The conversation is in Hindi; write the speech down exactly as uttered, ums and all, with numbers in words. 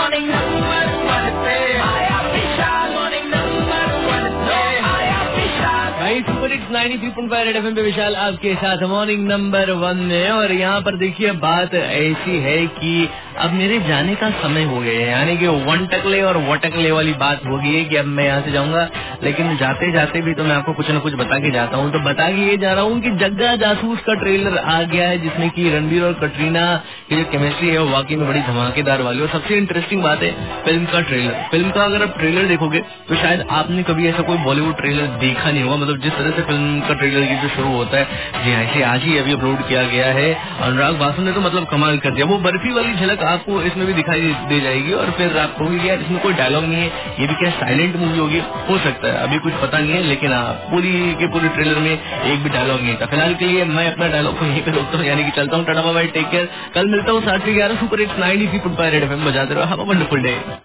मॉर्निंग नंबर वन पे आया विशाल, मॉर्निंग नंबर वन पे आया विशाल। भाई super hits ninety three point five red FM पे विशाल आपके साथ मॉर्निंग नंबर वन में। और यहाँ पर देखिए बात ऐसी है कि अब मेरे जाने का समय हो गया है, यानी कि वन टकले और वटकले वाली बात हो गई है कि अब मैं यहाँ से जाऊंगा, लेकिन जाते जाते भी तो मैं आपको कुछ न कुछ बता के जाता हूँ। तो बता के ये जा रहा हूँ कि जग्गा जासूस का ट्रेलर आ गया है, जिसमें कि रणबीर और कटरीना की जो केमिस्ट्री है वो वाकई में बड़ी धमाकेदार वाली। और सबसे इंटरेस्टिंग बात है फिल्म का ट्रेलर। फिल्म का अगर आप ट्रेलर देखोगे तो शायद आपने कभी ऐसा कोई बॉलीवुड ट्रेलर देखा नहीं होगा। मतलब जिस तरह से फिल्म का ट्रेलर की जो शुरू होता है, जी ऐसे आज ही अभी अपलोड किया गया है। अनुराग बासु ने तो मतलब कमाल कर दिया। वो बर्फी वाली झलक आपको इसमें भी दिखाई दे जाएगी और फिर आप कहोगे यार इसमें कोई डायलॉग नहीं है, ये भी क्या साइलेंट मूवी होगी। हो सकता है, अभी कुछ पता नहीं है, लेकिन हाँ पूरी के पूरी ट्रेलर में एक भी डायलॉग नहीं था। फिलहाल के लिए मैं अपना डायलॉग को यहीं पे रोकता हूँ, यानी कि चलता हूँ। Tata bye bye, take care. कल मिलता हूँ सात से ग्यारह super hits ninety three point five red FM बजाते रहो। Have a wonderful day.